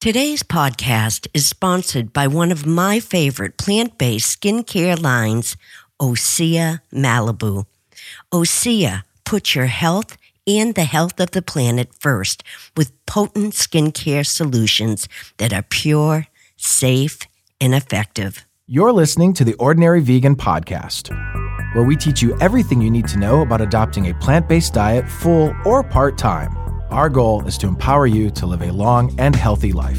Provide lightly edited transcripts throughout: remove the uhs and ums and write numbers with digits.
Today's podcast is sponsored by one of my favorite plant-based skincare lines, Osea Malibu. Osea puts your health and the health of the planet first with potent skincare solutions that are pure, safe, and effective. You're listening to the Ordinary Vegan Podcast, where we teach you everything you need to know about adopting a plant-based diet full or part-time. Our goal is to empower you to live a long and healthy life.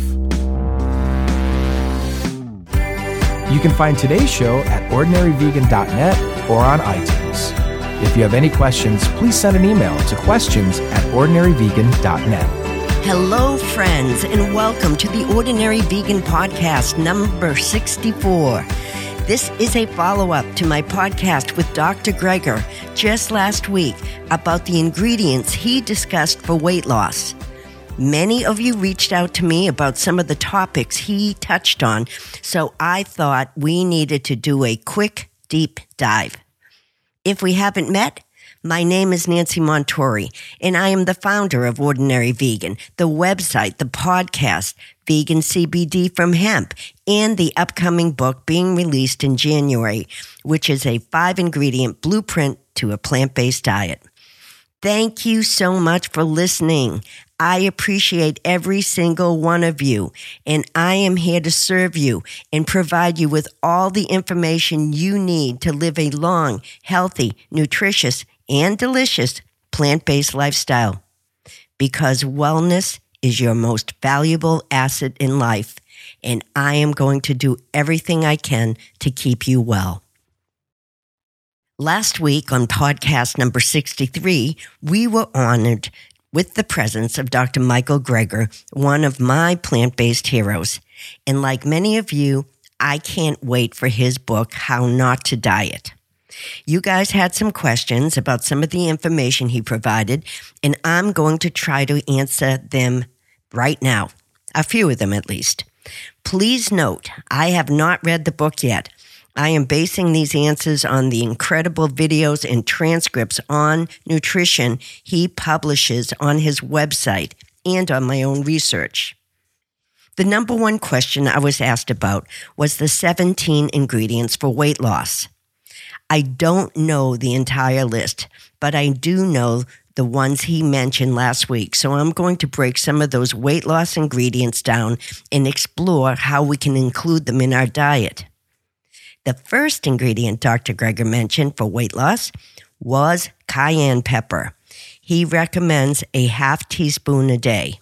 You can find today's show at ordinaryvegan.net or on iTunes. If you have any questions, please send an email to questions@ordinaryvegan.net. Hello, friends, and welcome to the Ordinary Vegan Podcast number 64. This is a follow-up to my podcast with Dr. Greger just last week about the ingredients he discussed for weight loss. Many of you reached out to me about some of the topics he touched on, so I thought we needed to do a quick, deep dive. If we haven't met, my name is Nancy Montori, and I am the founder of Ordinary Vegan, the website, the podcast, Vegan CBD from Hemp, and the upcoming book being released in January, which is a 5-ingredient blueprint to a plant-based diet. Thank you so much for listening. I appreciate every single one of you, and I am here to serve you and provide you with all the information you need to live a long, healthy, nutritious, and delicious plant-based lifestyle. Because wellness is your most valuable asset in life, and I am going to do everything I can to keep you well. Last week on podcast number 63, we were honored with the presence of Dr. Michael Greger, one of my plant-based heroes. And like many of you, I can't wait for his book, How Not to Diet. You guys had some questions about some of the information he provided, and I'm going to try to answer them right now, a few of them at least. Please note, I have not read the book yet. I am basing these answers on the incredible videos and transcripts on nutrition he publishes on his website and on my own research. The number one question I was asked about was the 17 ingredients for weight loss. I don't know the entire list, but I do know the ones he mentioned last week. So I'm going to break some of those weight loss ingredients down and explore how we can include them in our diet. The first ingredient Dr. Greger mentioned for weight loss was cayenne pepper. He recommends a half teaspoon a day.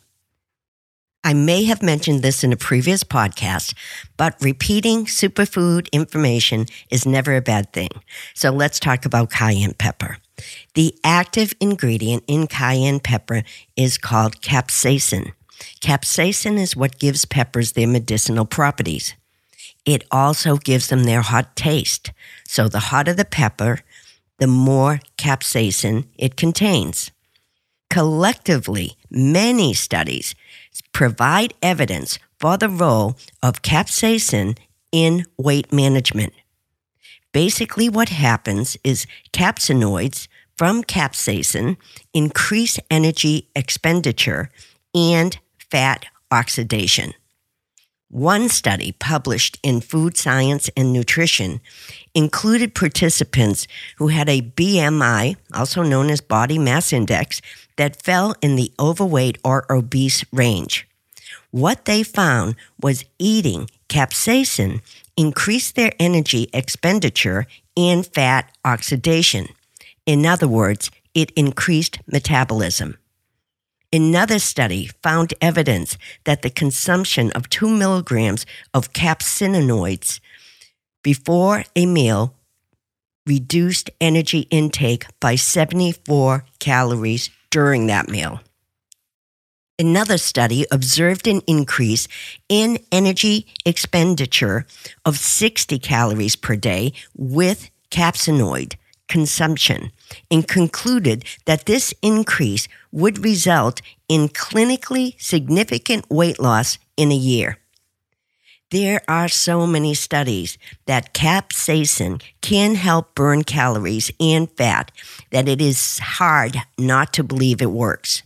I may have mentioned this in a previous podcast, but repeating superfood information is never a bad thing. So let's talk about cayenne pepper. The active ingredient in cayenne pepper is called capsaicin. Capsaicin is what gives peppers their medicinal properties. It also gives them their hot taste. So the hotter the pepper, the more capsaicin it contains. Collectively, many studies provide evidence for the role of capsaicin in weight management. Basically, what happens is capsaicinoids from capsaicin increase energy expenditure and fat oxidation. One study published in Food Science and Nutrition included participants who had a BMI, also known as body mass index, that fell in the overweight or obese range. What they found was eating capsaicin increased their energy expenditure and fat oxidation. In other words, it increased metabolism. Another study found evidence that the consumption of 2 milligrams of capsaicinoids before a meal reduced energy intake by 74 calories during that meal. Another study observed an increase in energy expenditure of 60 calories per day with capsaicinoid consumption and concluded that this increase would result in clinically significant weight loss in a year. There are so many studies that capsaicin can help burn calories and fat that it is hard not to believe it works.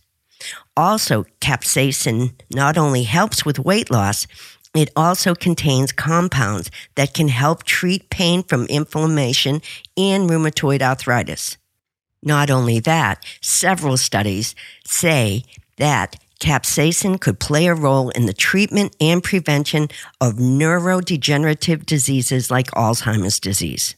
Also, capsaicin not only helps with weight loss, it also contains compounds that can help treat pain from inflammation and rheumatoid arthritis. Not only that, several studies say that capsaicin could play a role in the treatment and prevention of neurodegenerative diseases like Alzheimer's disease.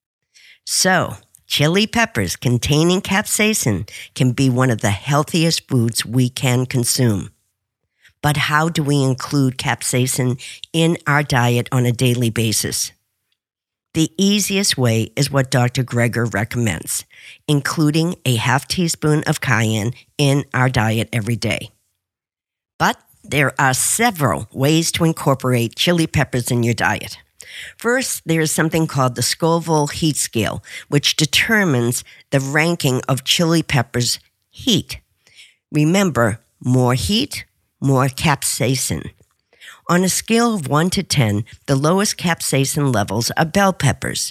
So, chili peppers containing capsaicin can be one of the healthiest foods we can consume. But how do we include capsaicin in our diet on a daily basis? The easiest way is what Dr. Greger recommends, including a half teaspoon of cayenne in our diet every day. But there are several ways to incorporate chili peppers in your diet. First, there is something called the Scoville Heat Scale, which determines the ranking of chili peppers' heat. Remember, more heat, more capsaicin. On a scale of 1 to 10, the lowest capsaicin levels are bell peppers.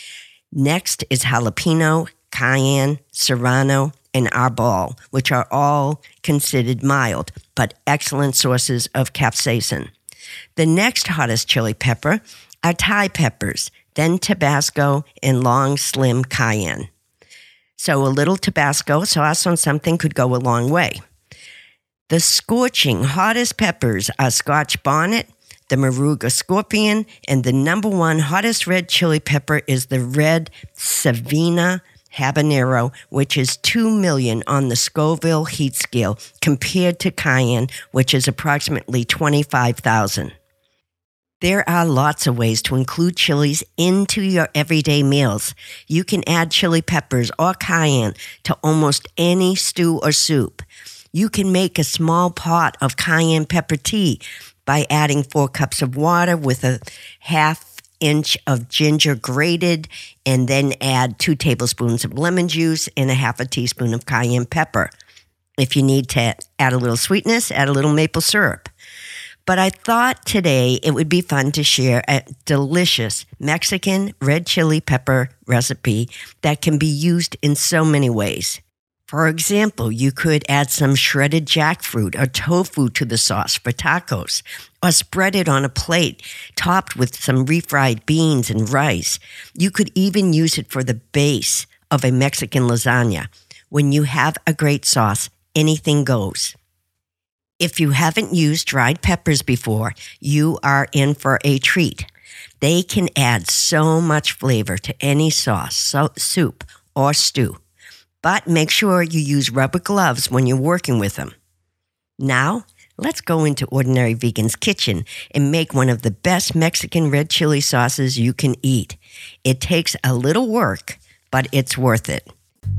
Next is jalapeno, cayenne, serrano, and arbol, which are all considered mild, but excellent sources of capsaicin. The next hottest chili pepper are Thai peppers, then Tabasco, and long, slim cayenne. So a little Tabasco sauce on something could go a long way. The scorching hottest peppers are Scotch bonnet, the Moruga scorpion, and the number one hottest red chili pepper is the red Savina habanero, which is 2 million on the Scoville Heat Scale compared to cayenne, which is approximately 25,000. There are lots of ways to include chilies into your everyday meals. You can add chili peppers or cayenne to almost any stew or soup. You can make a small pot of cayenne pepper tea by adding 4 cups of water with a half inch of ginger grated, and then add 2 tablespoons of lemon juice and a half a teaspoon of cayenne pepper. If you need to add a little sweetness, add a little maple syrup. But I thought today it would be fun to share a delicious Mexican red chili pepper recipe that can be used in so many ways. For example, you could add some shredded jackfruit or tofu to the sauce for tacos, or spread it on a plate topped with some refried beans and rice. You could even use it for the base of a Mexican lasagna. When you have a great sauce, anything goes. If you haven't used dried peppers before, you are in for a treat. They can add so much flavor to any sauce, soup, or stew. But make sure you use rubber gloves when you're working with them. Now, let's go into Ordinary Vegan's kitchen and make one of the best Mexican red chili sauces you can eat. It takes a little work, but it's worth it.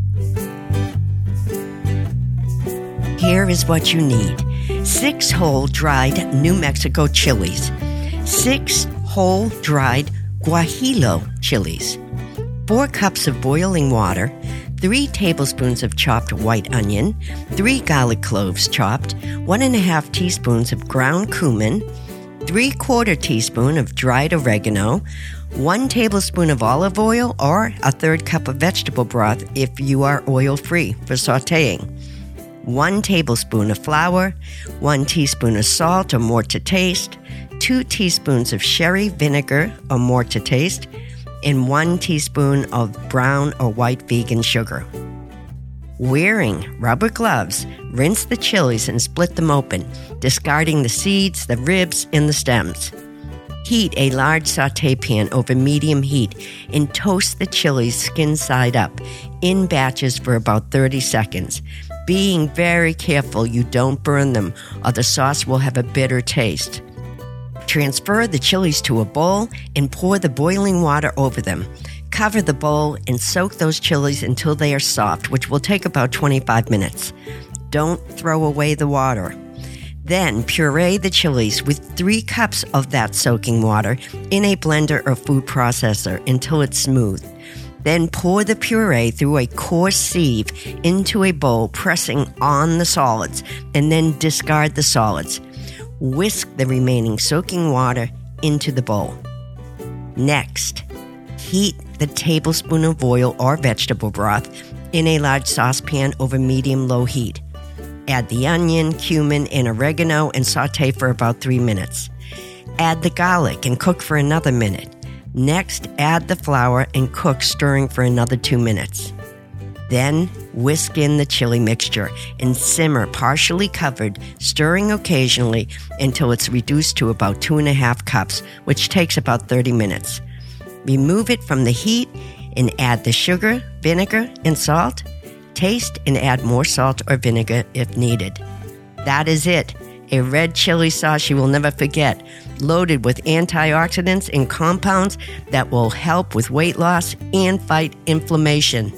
Here is what you need. 6 whole dried New Mexico chilies. 6 whole dried guajillo chilies. 4 cups of boiling water. 3 tablespoons of chopped white onion, 3 garlic cloves chopped, 1.5 teaspoons of ground cumin, 3/4 teaspoon of dried oregano, 1 tablespoon of olive oil, or a 1/3 cup of vegetable broth if you are oil-free for sautéing, 1 tablespoon of flour, 1 teaspoon of salt or more to taste, 2 teaspoons of sherry vinegar or more to taste, and 1 teaspoon of brown or white vegan sugar. Wearing rubber gloves, rinse the chilies and split them open, discarding the seeds, the ribs, and the stems. Heat a large sauté pan over medium heat and toast the chilies skin side up in batches for about 30 seconds, being very careful you don't burn them or the sauce will have a bitter taste. Transfer the chilies to a bowl and pour the boiling water over them. Cover the bowl and soak those chilies until they are soft, which will take about 25 minutes. Don't throw away the water. Then puree the chilies with 3 cups of that soaking water in a blender or food processor until it's smooth. Then pour the puree through a coarse sieve into a bowl, pressing on the solids, and then discard the solids. Whisk the remaining soaking water into the bowl. Next, heat the tablespoon of oil or vegetable broth in a large saucepan over medium-low heat. Add the onion, cumin, and oregano and saute for about 3 minutes. Add the garlic and cook for another minute. Next, add the flour and cook, stirring for another 2 minutes. Then, whisk in the chili mixture and simmer partially covered, stirring occasionally until it's reduced to about 2.5 cups, which takes about 30 minutes. Remove it from the heat and add the sugar, vinegar, and salt. Taste and add more salt or vinegar if needed. That is it. A red chili sauce you will never forget, loaded with antioxidants and compounds that will help with weight loss and fight inflammation.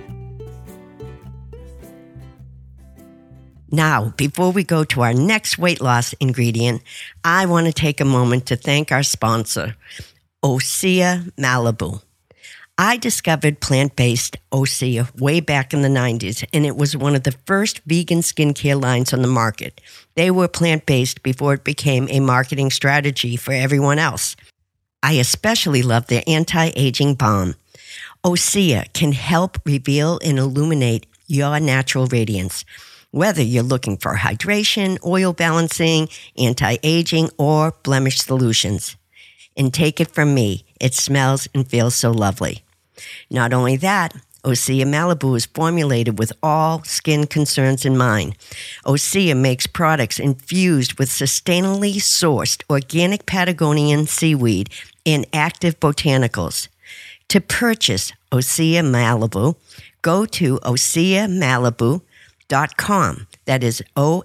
Now, before we go to our next weight loss ingredient, I want to take a moment to thank our sponsor, Osea Malibu. I discovered plant-based Osea way back in the 90s, and it was one of the first vegan skincare lines on the market. They were plant-based before it became a marketing strategy for everyone else. I especially love their anti-aging balm. Osea can help reveal and illuminate your natural radiance, whether you're looking for hydration, oil balancing, anti-aging, or blemish solutions. And take it from me, it smells and feels so lovely. Not only that, Osea Malibu is formulated with all skin concerns in mind. Osea makes products infused with sustainably sourced organic Patagonian seaweed and active botanicals. To purchase Osea Malibu, go to OseaMalibu.com. That is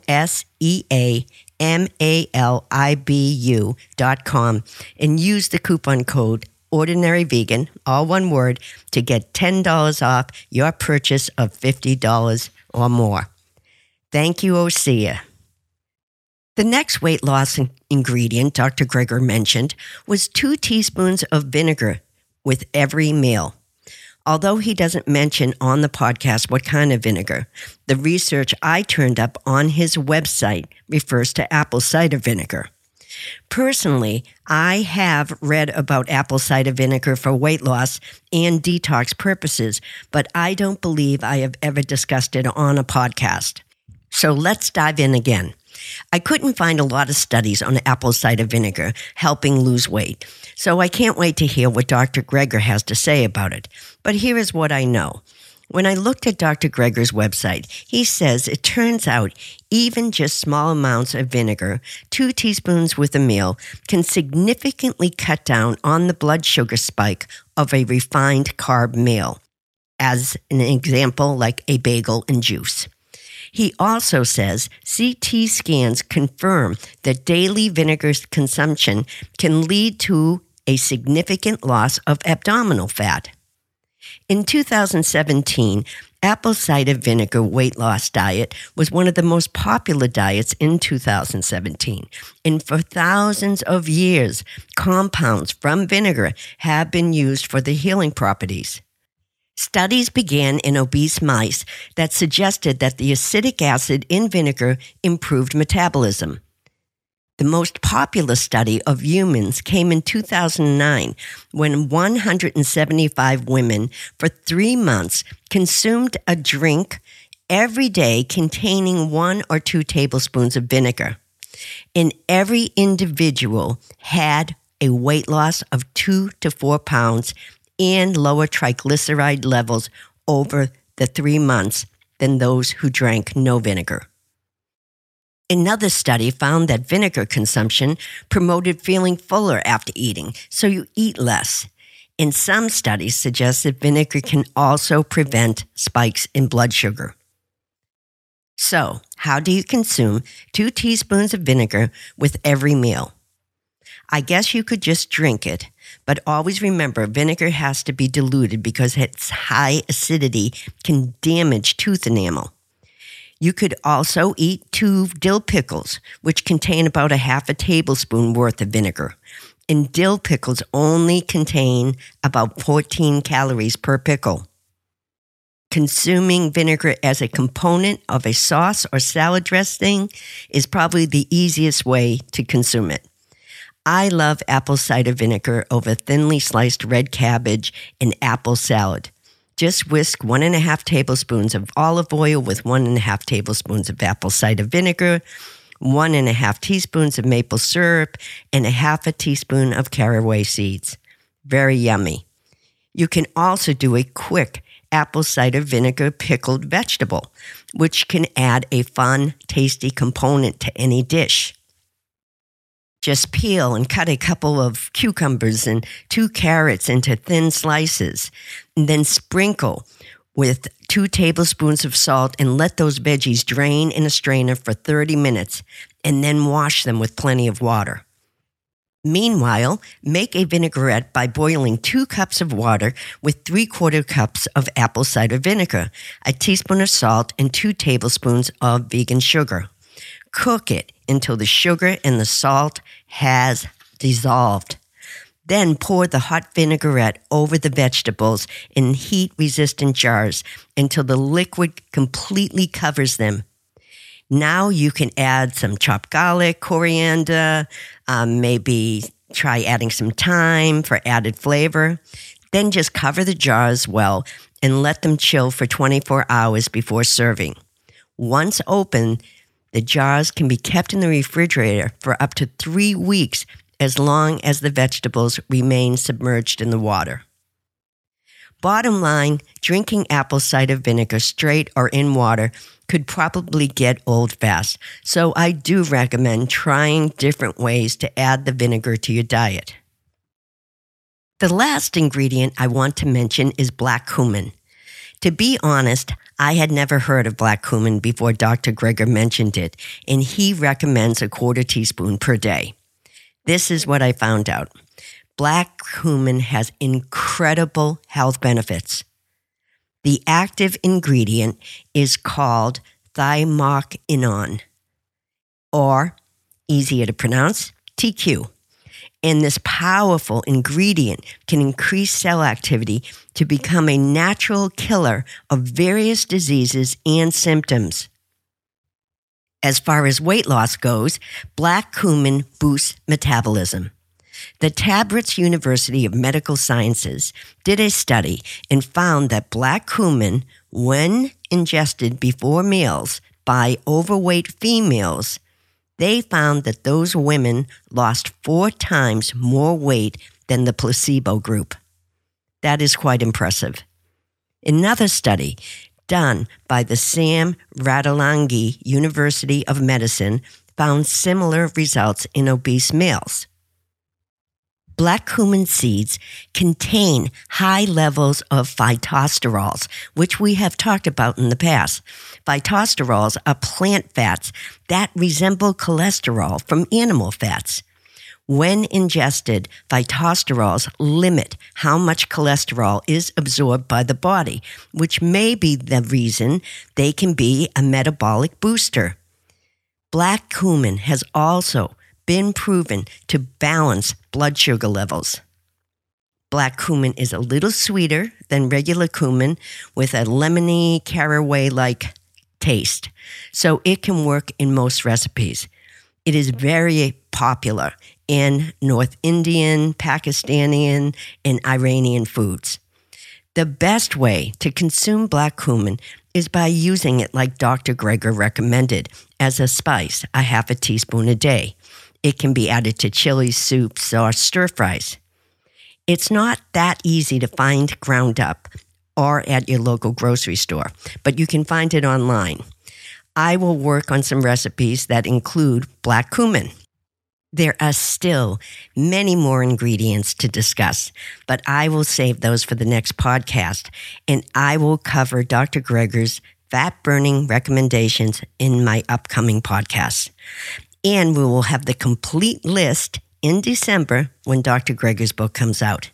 OSEAMALIBU.com, and use the coupon code OrdinaryVegan, all one word, to get $10 off your purchase of $50 or more. Thank you, Osea. The next weight loss ingredient Dr. Greger mentioned was 2 teaspoons of vinegar with every meal. Although he doesn't mention on the podcast what kind of vinegar, the research I turned up on his website refers to apple cider vinegar. Personally, I have read about apple cider vinegar for weight loss and detox purposes, but I don't believe I have ever discussed it on a podcast. So let's dive in again. I couldn't find a lot of studies on apple cider vinegar helping lose weight, so I can't wait to hear what Dr. Greger has to say about it. But here is what I know. When I looked at Dr. Greger's website, he says it turns out even just small amounts of vinegar, 2 teaspoons with a meal, can significantly cut down on the blood sugar spike of a refined carb meal, as an example like a bagel and juice. He also says CT scans confirm that daily vinegar consumption can lead to a significant loss of abdominal fat. In 2017, apple cider vinegar weight loss diet was one of the most popular diets in 2017. And for thousands of years, compounds from vinegar have been used for the healing properties. Studies began in obese mice that suggested that the acidic acid in vinegar improved metabolism. The most popular study of humans came in 2009 when 175 women for 3 months consumed a drink every day containing 1 or 2 tablespoons of vinegar. And every individual had a weight loss of 2 to 4 pounds and lower triglyceride levels over the 3 months than those who drank no vinegar. Another study found that vinegar consumption promoted feeling fuller after eating, so you eat less. And some studies suggest that vinegar can also prevent spikes in blood sugar. So, how do you consume 2 teaspoons of vinegar with every meal? I guess you could just drink it, but always remember vinegar has to be diluted because its high acidity can damage tooth enamel. You could also eat 2 dill pickles, which contain about a half a tablespoon worth of vinegar. And dill pickles only contain about 14 calories per pickle. Consuming vinegar as a component of a sauce or salad dressing is probably the easiest way to consume it. I love apple cider vinegar over thinly sliced red cabbage and apple salad. Just whisk 1.5 tablespoons of olive oil with 1.5 tablespoons of apple cider vinegar, 1.5 teaspoons of maple syrup, and 1/2 teaspoon of caraway seeds. Very yummy. You can also do a quick apple cider vinegar pickled vegetable, which can add a fun, tasty component to any dish. Just peel and cut a couple of cucumbers and 2 carrots into thin slices, and then sprinkle with 2 tablespoons of salt and let those veggies drain in a strainer for 30 minutes, and then wash them with plenty of water. Meanwhile, make a vinaigrette by boiling 2 cups of water with 3/4 cups of apple cider vinegar, a teaspoon of salt, and 2 tablespoons of vegan sugar. Cook it until the sugar and the salt has dissolved. Then pour the hot vinaigrette over the vegetables in heat-resistant jars until the liquid completely covers them. Now you can add some chopped garlic, coriander, maybe try adding some thyme for added flavor. Then just cover the jars well and let them chill for 24 hours before serving. Once open, the jars can be kept in the refrigerator for up to 3 weeks as long as the vegetables remain submerged in the water. Bottom line, drinking apple cider vinegar straight or in water could probably get old fast, so I do recommend trying different ways to add the vinegar to your diet. The last ingredient I want to mention is black cumin. To be honest, I had never heard of black cumin before Dr. Greger mentioned it, and he recommends 1/4 teaspoon per day. This is what I found out. Black cumin has incredible health benefits. The active ingredient is called thymokinone, or, easier to pronounce, TQ. And this powerful ingredient can increase cell activity to become a natural killer of various diseases and symptoms. As far as weight loss goes, black cumin boosts metabolism. The Tabriz University of Medical Sciences did a study and found that black cumin, when ingested before meals by overweight females, they found that those women lost 4 times more weight than the placebo group. That is quite impressive. Another study done by the Sam Radalangi University of Medicine found similar results in obese males. Black cumin seeds contain high levels of phytosterols, which we have talked about in the past. Phytosterols are plant fats that resemble cholesterol from animal fats. When ingested, phytosterols limit how much cholesterol is absorbed by the body, which may be the reason they can be a metabolic booster. Black cumin has also been proven to balance blood sugar levels. Black cumin is a little sweeter than regular cumin with a lemony caraway-like taste, so it can work in most recipes. It is very popular in North Indian, Pakistani, and Iranian foods. The best way to consume black cumin is by using it like Dr. Greger recommended, as a spice, 1/2 teaspoon a day. It can be added to chili soups or stir fries. It's not that easy to find ground up or at your local grocery store, but you can find it online. I will work on some recipes that include black cumin. There are still many more ingredients to discuss, but I will save those for the next podcast, and I will cover Dr. Greger's fat-burning recommendations in my upcoming podcasts. And we will have the complete list in December when Dr. Greger's book comes out.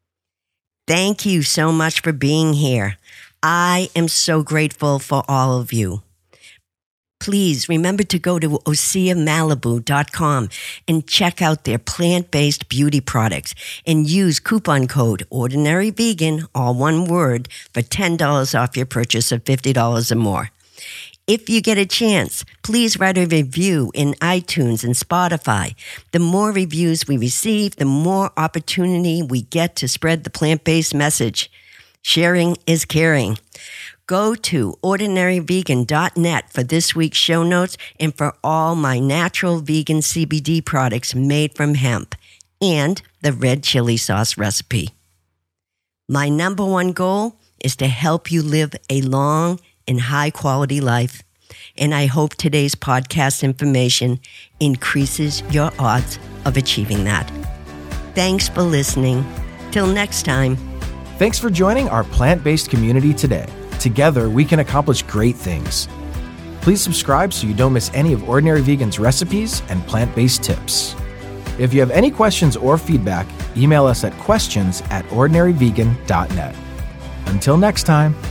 Thank you so much for being here. I am so grateful for all of you. Please remember to go to OseaMalibu.com and check out their plant-based beauty products and use coupon code OrdinaryVegan, all one word, for $10 off your purchase of $50 or more. If you get a chance, please write a review in iTunes and Spotify. The more reviews we receive, the more opportunity we get to spread the plant-based message. Sharing is caring. Go to ordinaryvegan.net for this week's show notes and for all my natural vegan CBD products made from hemp and the red chili sauce recipe. My number one goal is to help you live a long and high-quality life, and I hope today's podcast information increases your odds of achieving that. Thanks for listening. Till next time. Thanks for joining our plant-based community today. Together, we can accomplish great things. Please subscribe so you don't miss any of Ordinary Vegan's recipes and plant-based tips. If you have any questions or feedback, email us at questions@ordinaryvegan.net. Until next time.